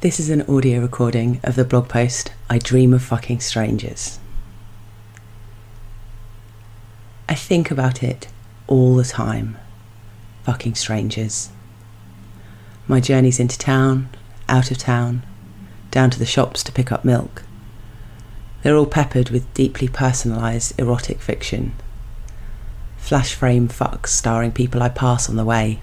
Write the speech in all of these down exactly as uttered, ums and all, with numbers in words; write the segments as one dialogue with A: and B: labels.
A: This is an audio recording of the blog post, I Dream of Fucking Strangers. I think about it all the time. Fucking strangers. My journeys into town, out of town, down to the shops to pick up milk. They're all peppered with deeply personalised erotic fiction. Flash frame fucks starring people I pass on the way.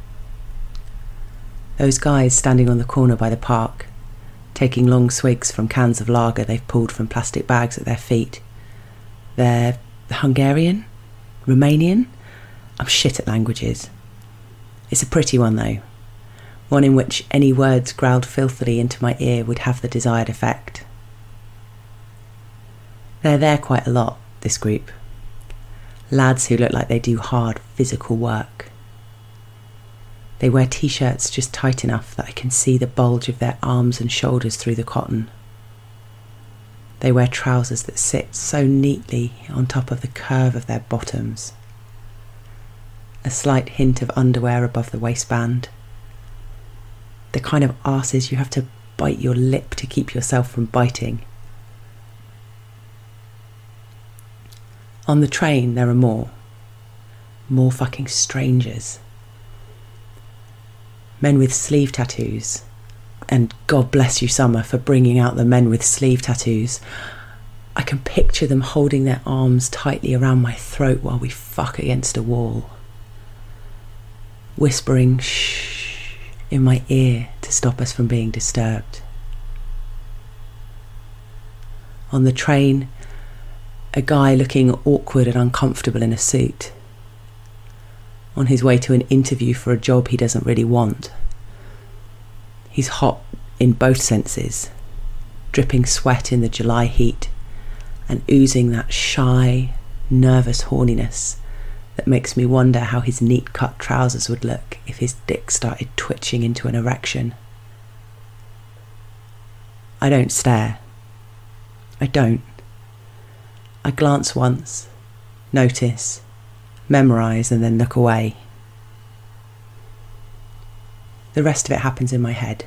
A: Those guys standing on the corner by the park, taking long swigs from cans of lager they've pulled from plastic bags at their feet. They're Hungarian? Romanian? I'm shit at languages. It's a pretty one though. One in which any words growled filthily into my ear would have the desired effect. They're there quite a lot, this group. Lads who look like they do hard physical work. They wear t-shirts just tight enough that I can see the bulge of their arms and shoulders through the cotton. They wear trousers that sit so neatly on top of the curve of their bottoms. A slight hint of underwear above the waistband. The kind of arses you have to bite your lip to keep yourself from biting. On the train there are more. More fucking strangers. Men with sleeve tattoos, and God bless you summer for bringing out the men with sleeve tattoos. I can picture them holding their arms tightly around my throat while we fuck against a wall, whispering shh in my ear to stop us from being disturbed. On the train, a guy looking awkward and uncomfortable in a suit, on his way to an interview for a job he doesn't really want. He's hot in both senses, dripping sweat in the July heat and oozing that shy, nervous horniness that makes me wonder how his neat cut trousers would look if his dick started twitching into an erection. I don't stare. I don't. I glance once, notice, memorise and then look away. The rest of it happens in my head.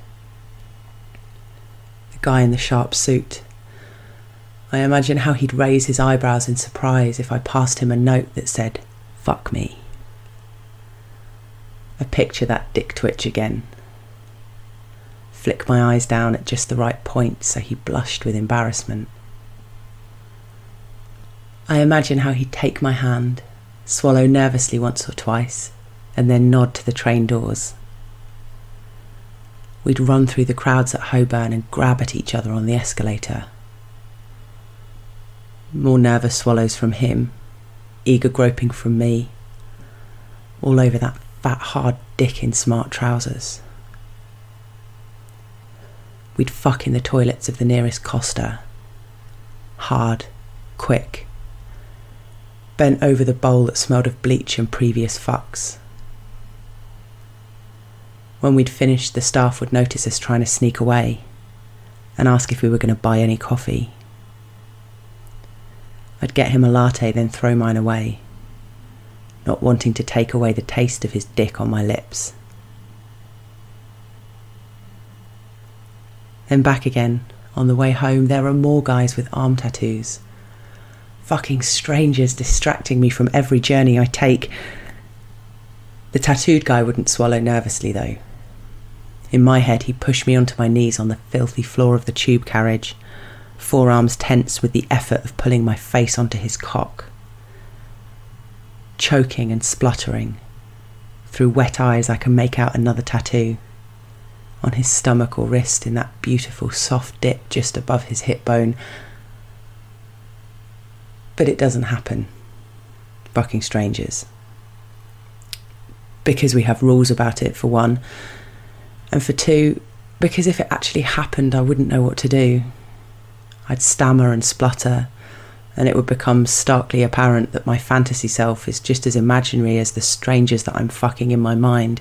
A: The guy in the sharp suit. I imagine how he'd raise his eyebrows in surprise if I passed him a note that said, "Fuck me." I picture that dick twitch again. Flick my eyes down at just the right point so he blushed with embarrassment. I imagine how he'd take my hand, swallow nervously once or twice, and then nod to the train doors. We'd run through the crowds at Holborn and grab at each other on the escalator. More nervous swallows from him, eager groping from me, all over that fat hard dick in smart trousers. We'd fuck in the toilets of the nearest Costa. Hard, quick. Bent over the bowl that smelled of bleach and previous fucks. When we'd finished, the staff would notice us trying to sneak away and ask if we were going to buy any coffee. I'd get him a latte, then throw mine away, not wanting to take away the taste of his dick on my lips. Then back again. On the way home, there are more guys with arm tattoos. Fucking strangers distracting me from every journey I take. The tattooed guy wouldn't swallow nervously though. In my head, he pushed me onto my knees on the filthy floor of the tube carriage, forearms tense with the effort of pulling my face onto his cock. Choking and spluttering. Through wet eyes I can make out another tattoo. On his stomach or wrist in that beautiful soft dip just above his hip bone. But it doesn't happen. Fucking strangers. Because we have rules about it, for one. And for two, because if it actually happened, I wouldn't know what to do. I'd stammer and splutter, and it would become starkly apparent that my fantasy self is just as imaginary as the strangers that I'm fucking in my mind.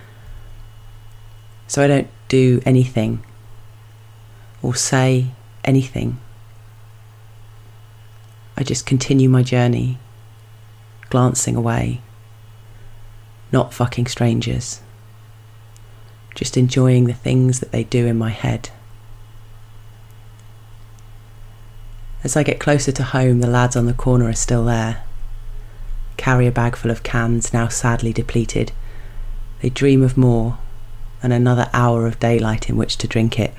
A: So I don't do anything, or say anything. I just continue my journey, glancing away, not fucking strangers, just enjoying the things that they do in my head. As I get closer to home, the lads on the corner are still there. Carry a bag full of cans, now sadly depleted. They dream of more, and another hour of daylight in which to drink it.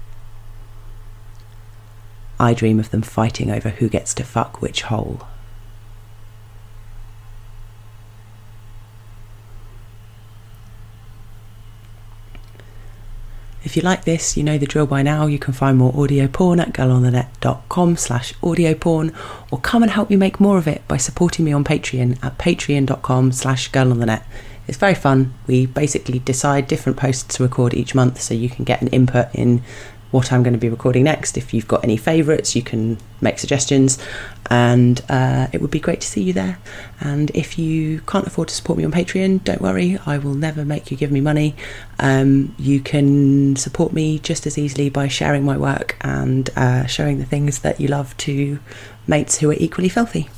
A: I dream of them fighting over who gets to fuck which hole. If you like this, you know the drill by now. You can find more audio porn at girlonthenet.com slash audio porn, or come and help me make more of it by supporting me on Patreon at patreon.com slash girlonthenet. It's very fun. We basically decide different posts to record each month, so you can get an input in what I'm going to be recording next. If you've got any favourites, you can make suggestions, and uh, it would be great to see you there. And if you can't afford to support me on Patreon, don't worry, I will never make you give me money. Um, you can support me just as easily by sharing my work and uh, showing the things that you love to mates who are equally filthy.